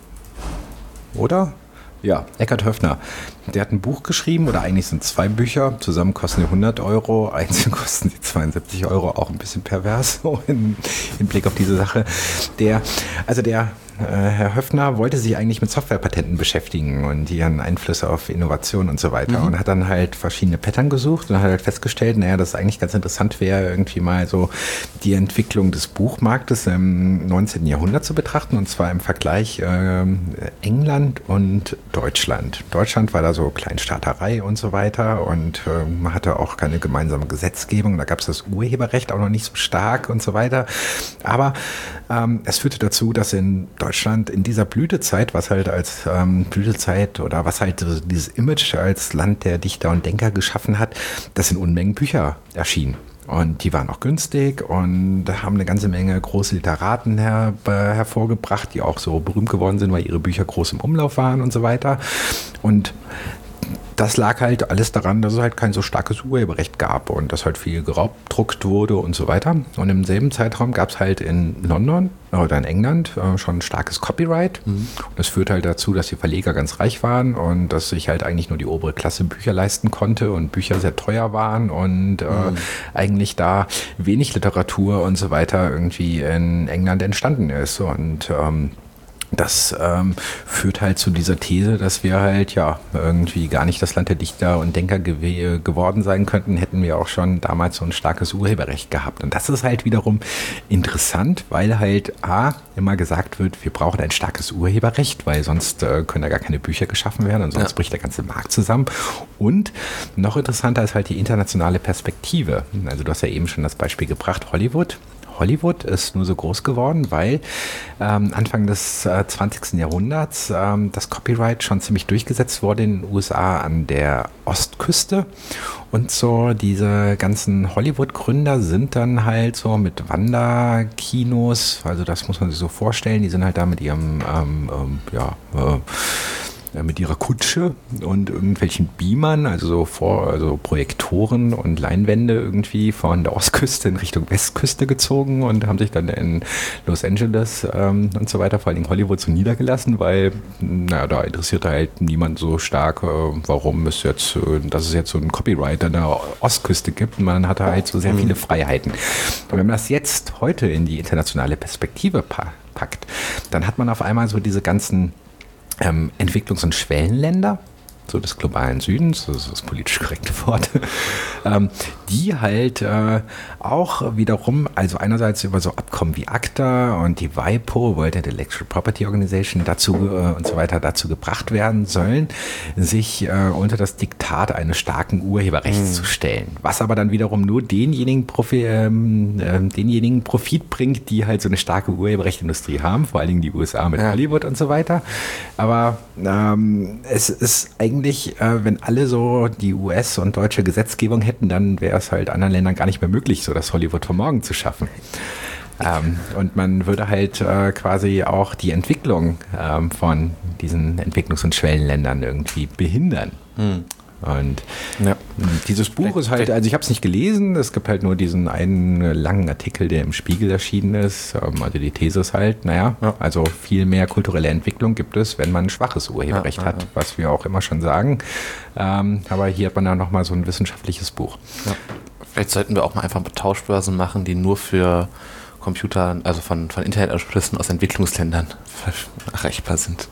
oder? Ja, Eckhard Höffner. Der hat ein Buch geschrieben, oder eigentlich sind zwei Bücher, zusammen kosten die hundert Euro, einzeln kosten die zweiundsiebzig Euro, auch ein bisschen pervers so in, in Blick auf diese Sache. Der, also der äh, Herr Höffner wollte sich eigentlich mit Softwarepatenten beschäftigen und ihren Einflüsse auf Innovation und so weiter, mhm. und hat dann halt verschiedene Pattern gesucht und hat halt festgestellt, naja, dass es eigentlich ganz interessant wäre, irgendwie mal so die Entwicklung des Buchmarktes im neunzehnten Jahrhundert zu betrachten, und zwar im Vergleich äh, England und Deutschland. Deutschland war da so Kleinstaaterei und so weiter, und äh, man hatte auch keine gemeinsame Gesetzgebung. Da gab es das Urheberrecht auch noch nicht so stark und so weiter. Aber ähm, es führte dazu, dass in Deutschland in dieser Blütezeit, was halt als ähm, Blütezeit oder was halt so dieses Image als Land der Dichter und Denker geschaffen hat, dass in Unmengen Bücher erschienen. Und die waren auch günstig und haben eine ganze Menge große Literaten her, äh, hervorgebracht, die auch so berühmt geworden sind, weil ihre Bücher groß im Umlauf waren und so weiter. Und das lag halt alles daran, dass es halt kein so starkes Urheberrecht gab und dass halt viel geraubdruckt wurde und so weiter. Und im selben Zeitraum gab es halt in London oder in England äh, schon ein starkes Copyright. Mhm. Und das führte halt dazu, dass die Verleger ganz reich waren und dass sich halt eigentlich nur die obere Klasse Bücher leisten konnte und Bücher sehr teuer waren und äh, mhm. eigentlich da wenig Literatur und so weiter irgendwie in England entstanden ist. Und ähm, Das ähm, führt halt zu dieser These, dass wir halt ja irgendwie gar nicht das Land der Dichter und Denker gew- geworden sein könnten, hätten wir auch schon damals so ein starkes Urheberrecht gehabt. Und das ist halt wiederum interessant, weil halt A, immer gesagt wird, wir brauchen ein starkes Urheberrecht, weil sonst äh, können da gar keine Bücher geschaffen werden und sonst ja. bricht der ganze Markt zusammen. Und noch interessanter ist halt die internationale Perspektive. Also du hast ja eben schon das Beispiel gebracht, Hollywood. Hollywood ist nur so groß geworden, weil ähm, Anfang des äh, zwanzigsten Jahrhunderts ähm, das Copyright schon ziemlich durchgesetzt wurde in den U S A an der Ostküste. Und so diese ganzen Hollywood-Gründer sind dann halt so mit Wanderkinos, also das muss man sich so vorstellen, die sind halt da mit ihrem, ähm, ähm, ja, äh, mit ihrer Kutsche und irgendwelchen Beamern, also so vor, also Projektoren und Leinwände irgendwie von der Ostküste in Richtung Westküste gezogen und haben sich dann in Los Angeles ähm, und so weiter, vor allem Hollywood, so niedergelassen, weil naja, da interessierte halt niemand so stark, äh, warum es jetzt, äh, dass es jetzt so ein Copyright an der Ostküste gibt, und man hatte halt so sehr viele Freiheiten. Und wenn man das jetzt heute in die internationale Perspektive pa- packt, dann hat man auf einmal so diese ganzen Ähm, Entwicklungs- und Schwellenländer, so des globalen Südens, das ist das politisch korrekte Wort, ähm, die halt äh, auch wiederum, also einerseits über so Abkommen wie ACTA und die WIPO, World Intellectual Property Organization, dazu äh, und so weiter, dazu gebracht werden sollen, sich äh, unter das Diktat eines starken Urheberrechts mhm. zu stellen. Was aber dann wiederum nur denjenigen, Profi, ähm, äh, denjenigen Profit bringt, die halt so eine starke Urheberrechtsindustrie haben, vor allen Dingen die U S A mit ja. Hollywood und so weiter. Aber ähm, es ist eigentlich Eigentlich, äh, wenn alle so die U S- und deutsche Gesetzgebung hätten, dann wäre es halt anderen Ländern gar nicht mehr möglich, so das Hollywood von morgen zu schaffen. Ähm, und man würde halt äh, quasi auch die Entwicklung ähm, von diesen Entwicklungs- und Schwellenländern irgendwie behindern. Hm. Und ja. dieses Buch ist halt, also ich habe es nicht gelesen, es gibt halt nur diesen einen langen Artikel, der im Spiegel erschienen ist. Also die These ist halt, naja, ja. also viel mehr kulturelle Entwicklung gibt es, wenn man ein schwaches Urheberrecht ja, ja, hat, ja. was wir auch immer schon sagen. Ähm, aber hier hat man dann nochmal so ein wissenschaftliches Buch. Ja. Vielleicht sollten wir auch mal einfach Tauschbörsen machen, die nur für Computer, also von, von Internetanschlüssen aus Entwicklungsländern erreichbar sind.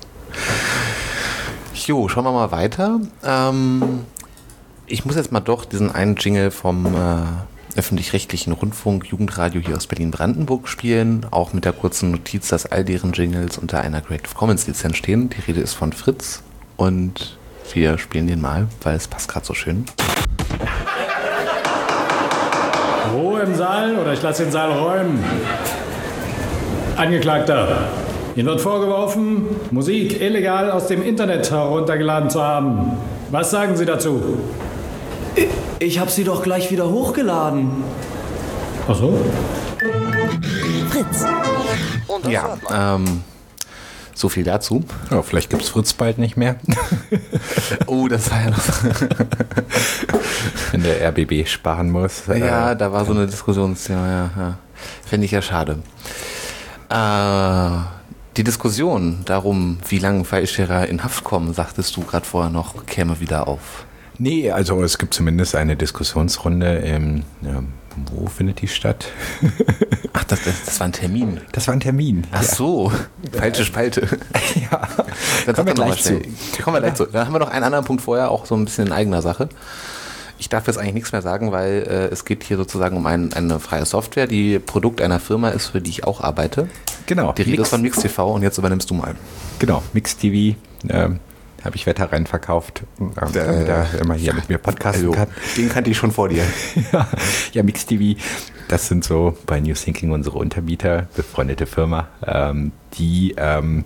Jo, schauen wir mal weiter. Ähm, ich muss jetzt mal doch diesen einen Jingle vom äh, öffentlich-rechtlichen Rundfunk Jugendradio hier aus Berlin-Brandenburg spielen, auch mit der kurzen Notiz, dass all deren Jingles unter einer Creative Commons Lizenz stehen. Die Rede ist von Fritz und wir spielen den mal, weil es passt gerade so schön. Ruhe im Saal oder ich lasse den Saal räumen. Angeklagter. Ihnen wird vorgeworfen, Musik illegal aus dem Internet heruntergeladen zu haben. Was sagen Sie dazu? Ich, ich habe sie doch gleich wieder hochgeladen. Ach so? Fritz. Ja, ähm, So viel dazu. Ja, vielleicht gibt es Fritz bald nicht mehr. Oh, das war ja noch... Wenn der R B B sparen muss. Ja, äh, da war so eine Diskussionsthema, ja, ja. Fände ich ja schade. Äh, die Diskussion darum, wie lange Fallscherer in Haft kommen, sagtest du gerade vorher noch, käme wieder auf. Nee, also es gibt zumindest eine Diskussionsrunde. Im, ja, wo findet die statt? Ach, das, das, das war ein Termin. Das war ein Termin. Ach so, falsche Spalte. Ja, Dann kommen wir gleich zu. Kommen wir gleich zu. Dann haben wir noch einen anderen Punkt vorher, auch so ein bisschen in eigener Sache. Ich darf jetzt eigentlich nichts mehr sagen, weil äh, es geht hier sozusagen um ein, eine freie Software, die Produkt einer Firma ist, für die ich auch arbeite. Genau. Die Rede ist von Mix T V und jetzt übernimmst du mal. Genau, Mix T V. Ähm, habe ich Wetter rein verkauft, damit er immer hier mit mir podcasten also, kann. Den kannte ich schon vor dir. ja, ja, Mix T V, das sind so bei New Thinking unsere Untermieter, befreundete Firma, ähm, die ähm,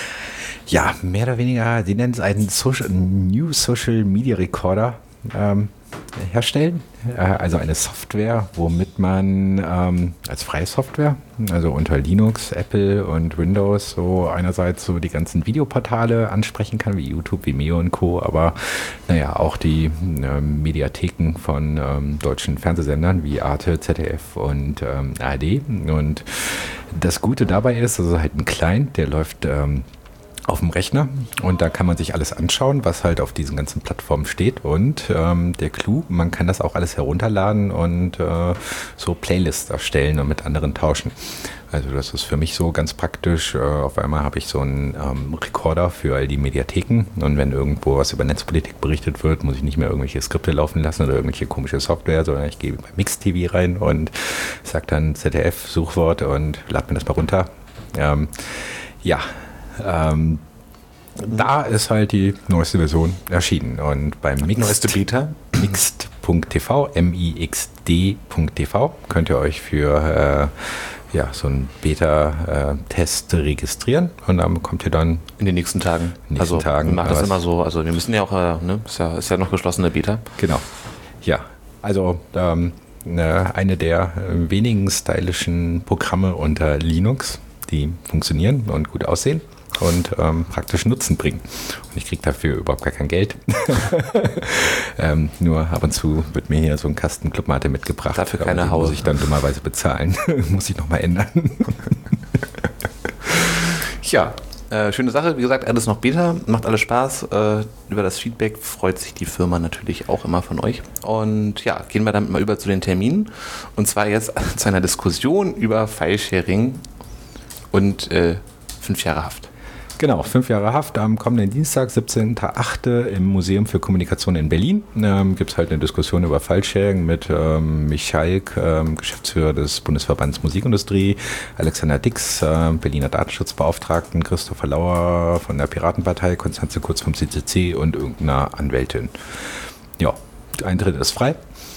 ja mehr oder weniger, sie nennen es einen Social, New Social Media Recorder ähm, herstellen. Äh, also eine Software, womit man ähm, als freie Software, also unter Linux, Apple und Windows, so einerseits so die ganzen Videoportale ansprechen kann, wie YouTube, Vimeo und Co., aber naja, auch die äh, Mediatheken von ähm, deutschen Fernsehsendern wie Arte, Z D F und ähm, A R D. Und das Gute dabei ist, also halt ein Client, der läuft ähm, auf dem Rechner und da kann man sich alles anschauen, was halt auf diesen ganzen Plattformen steht und ähm, der Clou, man kann das auch alles herunterladen und äh, so Playlists erstellen und mit anderen tauschen. Also das ist für mich so ganz praktisch. Äh, auf einmal habe ich so einen ähm, Recorder für all die Mediatheken und wenn irgendwo was über Netzpolitik berichtet wird, muss ich nicht mehr irgendwelche Skripte laufen lassen oder irgendwelche komische Software, sondern ich gehe bei Mix T V rein und sage dann Z D F, Suchwort und lade mir das mal runter. Ähm, ja, Ähm, da ist halt die neueste Version erschienen und beim Mixed, neueste Beta mixed punkt t v, M I X D punkt t v könnt ihr euch für äh, ja, so einen Beta-Test registrieren und dann bekommt ihr dann in den nächsten Tagen. Nächsten also Tagen wir machen das was. immer so, also wir müssen ja auch, äh, ne, ist ja, ist ja noch geschlossene Beta. Genau, ja, also ähm, ne, eine der äh, wenigen stylischen Programme unter Linux, die funktionieren und gut aussehen und ähm, praktischen Nutzen bringen. Und ich kriege dafür überhaupt gar kein Geld. ähm, nur ab und zu wird mir hier so ein Kasten Clubmate mitgebracht. Dafür keine Haus. Muss ich dann dummerweise bezahlen. Muss ich nochmal ändern. Ja, äh, schöne Sache. Wie gesagt, alles noch Beta. Macht alles Spaß. Äh, über das Feedback freut sich die Firma natürlich auch immer von euch. Und ja, gehen wir damit mal über zu den Terminen. Und zwar jetzt zu einer Diskussion über File-Sharing und äh, fünf Jahre Haft. Genau, fünf Jahre Haft am kommenden Dienstag, siebzehnten achten im Museum für Kommunikation in Berlin. Ähm, gibt es halt eine Diskussion über File-Sharing mit ähm, Michalk, ähm, Geschäftsführer des Bundesverbands Musikindustrie, Alexander Dix, äh, Berliner Datenschutzbeauftragten, Christopher Lauer von der Piratenpartei, Konstanze Kurz vom C C C und irgendeiner Anwältin. Ja, der Eintritt ist frei.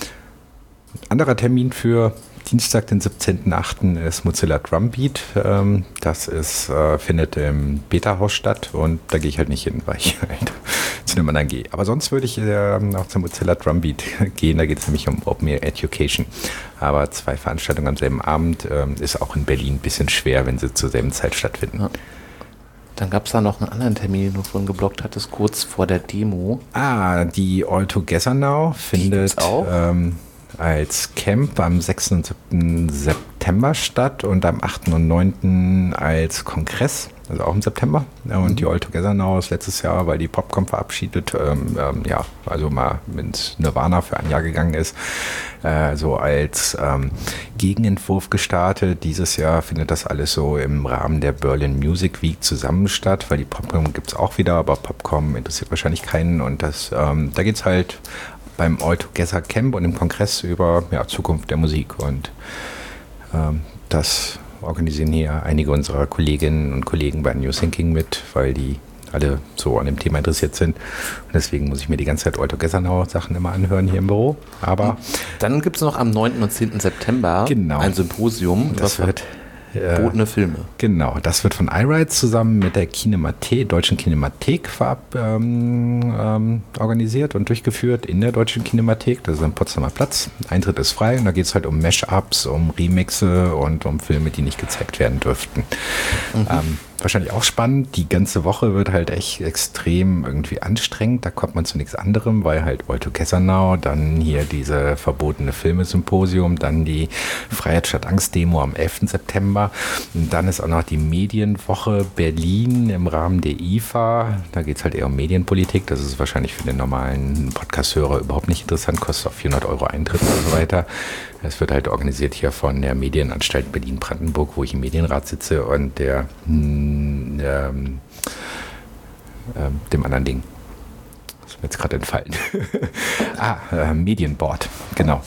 Anderer Termin für Dienstag, den siebzehnten achten ist Mozilla Drumbeat. Ähm, das ist, äh, findet im Beta-Haus statt und da gehe ich halt nicht hin, weil ich halt zu einem anderen gehe. Aber sonst würde ich äh, auch zum Mozilla Drumbeat gehen. Da geht es nämlich um Open Air Education. Aber zwei Veranstaltungen am selben Abend ähm, ist auch in Berlin ein bisschen schwer, wenn sie zur selben Zeit stattfinden. Ja. Dann gab es da noch einen anderen Termin, den du vorhin geblockt hattest, kurz vor der Demo. Ah, die All Together Now findet auch? Ähm, als Camp am sechsten und siebten September statt und am achten und neunten als Kongress, also auch im September. Und mhm. die All Together Now ist letztes Jahr, weil die Popcom verabschiedet, ähm, ähm, ja, also mal ins Nirvana für ein Jahr gegangen ist, äh, so als ähm, Gegenentwurf gestartet. Dieses Jahr findet das alles so im Rahmen der Berlin Music Week zusammen statt, weil die Popcom gibt es auch wieder, aber Popcom interessiert wahrscheinlich keinen und das, ähm, da geht es halt beim All Together Camp und im Kongress über ja, Zukunft der Musik und ähm, das organisieren hier einige unserer Kolleginnen und Kollegen bei New Thinking mit, weil die alle so an dem Thema interessiert sind und deswegen muss ich mir die ganze Zeit All Together Now Sachen immer anhören hier im Büro. Aber dann gibt es noch am neunten und zehnten September genau, ein Symposium. Das wird verbotene Filme. Genau, das wird von iRight zusammen mit der Kinemathek, Deutschen Kinemathek verab, ähm, ähm, organisiert und durchgeführt in der Deutschen Kinemathek. Das ist am Potsdamer Platz. Eintritt ist frei und da geht es halt um Mash-ups, um Remixe und um Filme, die nicht gezeigt werden dürften. Mhm. Ähm, wahrscheinlich auch spannend. Die ganze Woche wird halt echt extrem irgendwie anstrengend. Da kommt man zu nichts anderem, weil halt All Together Now, dann hier diese verbotene Filme-Symposium, dann die Freiheit statt Angst-Demo am elften September. Und dann ist auch noch die Medienwoche Berlin im Rahmen der I F A. Da geht es halt eher um Medienpolitik. Das ist wahrscheinlich für den normalen Podcast-Hörer überhaupt nicht interessant. Kostet auch vierhundert Euro Eintritt und so weiter. Es wird halt organisiert hier von der Medienanstalt Berlin-Brandenburg, wo ich im Medienrat sitze und der mh, ähm, ähm, dem anderen Ding. Das ist mir jetzt gerade entfallen. ah, äh, Medienboard, genau.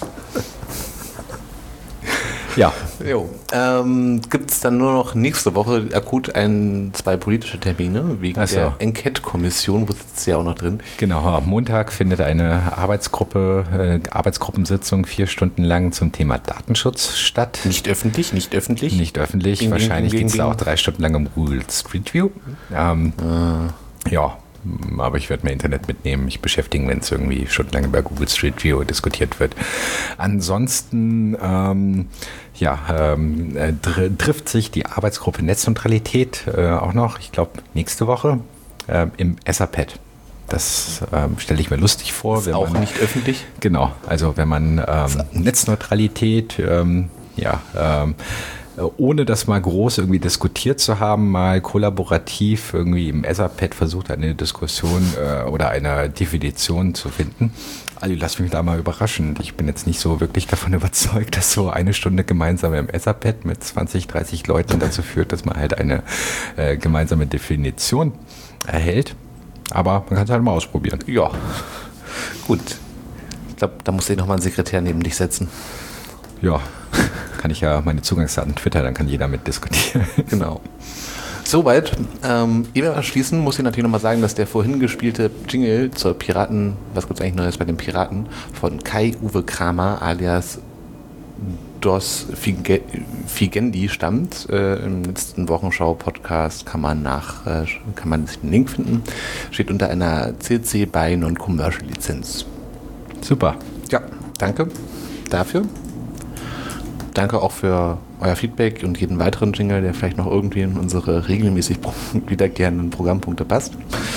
Ja. Jo. Ähm, gibt es dann nur noch nächste Woche akut ein, zwei politische Termine wegen so. der Enquete-Kommission, wo sitzt sie ja auch noch drin? Genau, am Montag findet eine Arbeitsgruppe, äh, Arbeitsgruppensitzung vier Stunden lang zum Thema Datenschutz statt. Nicht öffentlich, nicht öffentlich. Nicht öffentlich, Ding, wahrscheinlich ding, geht es ding, da auch ding. drei Stunden lang um Google Street View. Ähm, Ah. Ja, aber ich werde mir Internet mitnehmen, mich beschäftigen, wenn es irgendwie stundenlang über Google Street View diskutiert wird. Ansonsten, ähm, ja, ähm, äh, tr- trifft sich die Arbeitsgruppe Netzneutralität äh, auch noch, ich glaube, nächste Woche äh, im Etherpad. Das ähm, stelle ich mir lustig vor. Ist wenn auch man, nicht öffentlich. Genau, also wenn man ähm, Netzneutralität, ähm, ja, ähm, ohne das mal groß irgendwie diskutiert zu haben, mal kollaborativ irgendwie im Etherpad versucht, eine Diskussion äh, oder eine Definition zu finden. Also lass mich da mal überraschen. Ich bin jetzt nicht so wirklich davon überzeugt, dass so eine Stunde gemeinsam im Etherpad mit zwanzig, dreißig Leuten dazu führt, dass man halt eine äh, gemeinsame Definition erhält. Aber man kann es halt mal ausprobieren. Ja, gut. Ich glaube, da musst du noch mal einen Sekretär neben dich setzen. Ja, kann ich ja meine Zugangsdaten Twitter, dann kann jeder mit diskutieren. Genau. Soweit. Ähm, ehe wir schließen, muss ich natürlich nochmal sagen, dass der vorhin gespielte Jingle zur Piraten, was gibt es eigentlich Neues bei den Piraten, von Kai-Uwe Kramer alias Dos Fige- Figendi stammt. Äh, Im letzten Wochenschau-Podcast kann man nach, äh, kann man den Link finden. Steht unter einer C C BY Non-Commercial Lizenz. Super. Ja, danke dafür. Danke auch für euer Feedback und jeden weiteren Jingle, der vielleicht noch irgendwie in unsere regelmäßig wiederkehrenden Programmpunkte passt.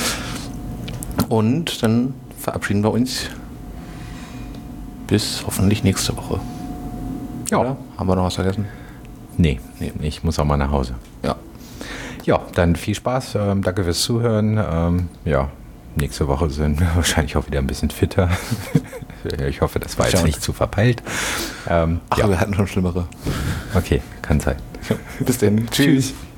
Und dann verabschieden wir uns bis hoffentlich nächste Woche. Ja. Oder? Haben wir noch was vergessen? Nee, Nee. ich muss auch mal nach Hause. Ja. Ja, dann viel Spaß. Ähm, danke fürs Zuhören. Ähm, ja, nächste Woche sind wir wahrscheinlich auch wieder ein bisschen fitter. Ich hoffe, das war jetzt Schauen. nicht zu verpeilt. Ähm, Ach, ja. wir hatten schon schlimmere. Okay, kann sein. Bis dann. Tschüss.